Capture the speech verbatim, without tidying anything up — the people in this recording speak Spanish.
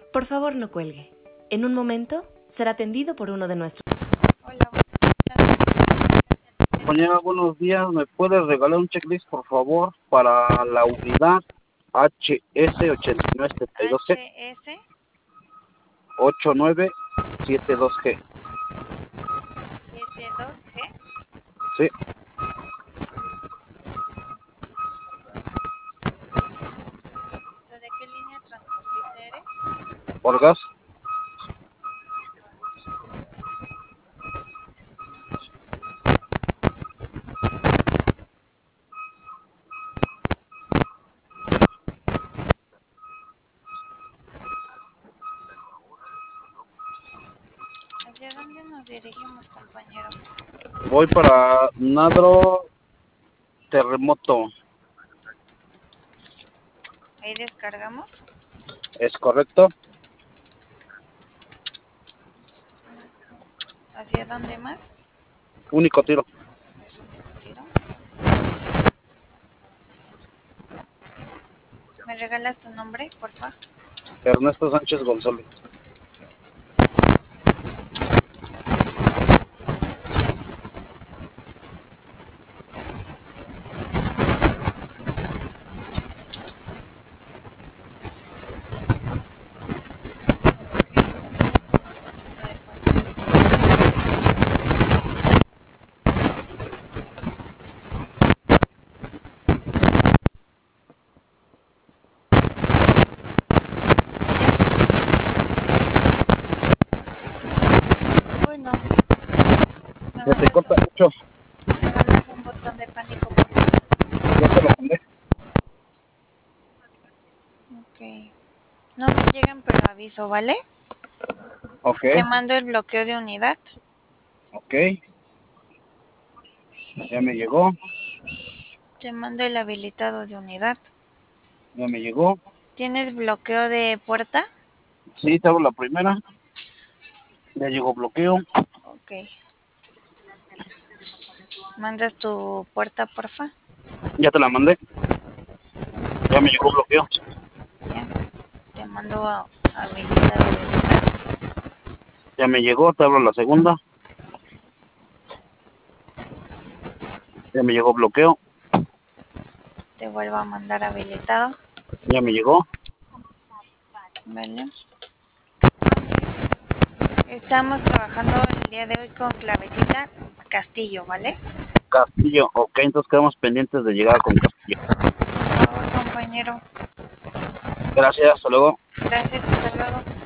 Por favor, no cuelgue. En un momento será atendido por uno de nuestros... Hola, buenas tardes. Compañera, buenos días. ¿Me puedes regalar un checklist, por favor, para la unidad H S ochenta y nueve setenta y dos G? H S ochenta y nueve setenta y dos G. setenta y dos G. Sí, ¿De qué línea transportista eres? por gas. ¿Hacia dónde nos dirigimos, compañero? Voy para Nadro Terremoto. Ahí descargamos. ¿Es correcto? ¿Hacia dónde más? Único tiro. Tiro. ¿Me regalas tu nombre, por favor? Ernesto Sánchez González. Uy, no. ¿Me ¿Ya te mandas corta un, mucho? me mandas un botón de pánico, por favor? Ya te lo mandé. Ok. No me llegan, pero aviso, ¿vale? Ok, Te mando el bloqueo de unidad. ok. Ya me llegó. Te mando el habilitado de unidad. Ya me llegó. ¿Tienes bloqueo de puerta? Sí, te hago la primera. Ya llegó bloqueo. Ok. ¿Mandas tu puerta, porfa? Ya te la mandé. Ya me llegó bloqueo. Ya. Te mando a habilitado de unidad. Ya me llegó. Te abro la segunda. Ya me llegó bloqueo. Te vuelvo a mandar habilitado. Ya me llegó. Vale. Estamos trabajando el día de hoy con clavecita Castillo, ¿vale? Castillo. Ok, entonces quedamos pendientes de llegar con Castillo. Por favor, compañero. Gracias, hasta luego. Gracias, hasta luego.